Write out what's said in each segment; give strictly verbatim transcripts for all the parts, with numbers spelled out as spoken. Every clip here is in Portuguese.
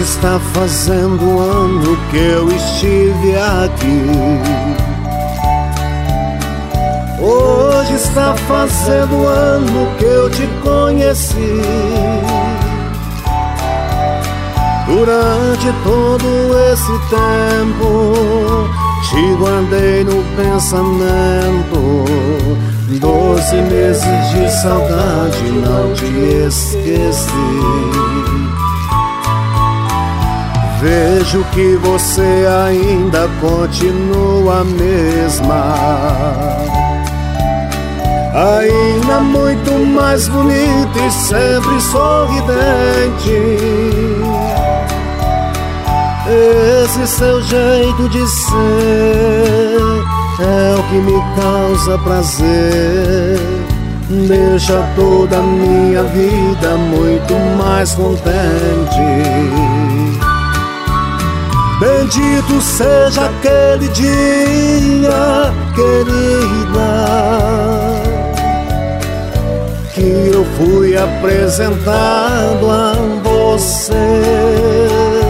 está fazendo um ano que eu estive aqui. Hoje está fazendo um ano que eu te conheci. Durante todo esse tempo te guardei no pensamento. Doze meses de saudade, não te esqueci. Vejo que você ainda continua a mesma, ainda muito mais bonita e sempre sorridente. Esse seu jeito de ser é o que me causa prazer. Deixa toda a minha vida muito mais contente. Bendito seja aquele dia, querida, que eu fui apresentado a você.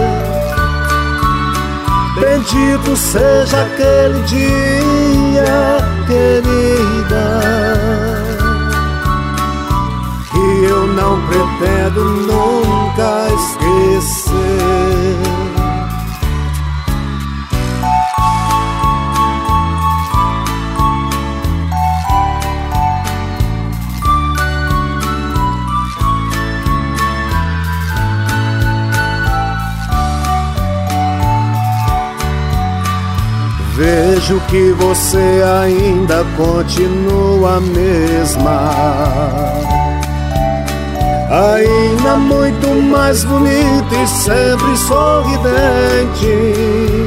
Bendito seja aquele dia, querida, que eu não pretendo nunca esquecer. Vejo que você ainda continua a mesma, ainda muito mais bonita e sempre sorridente.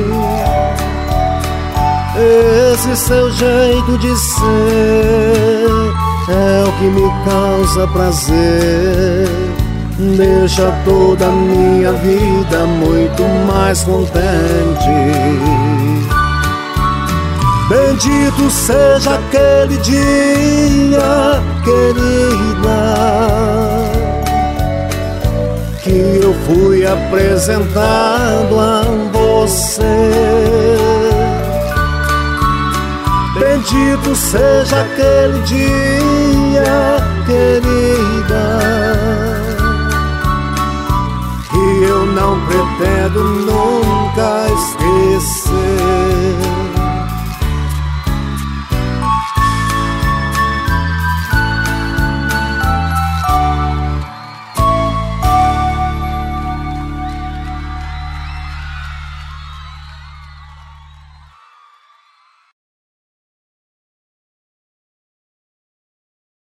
Esse seu jeito de ser é o que me causa prazer. Deixa toda a minha vida muito mais contente. Bendito seja aquele dia, querida, que eu fui apresentado a você. Bendito seja aquele dia, querida,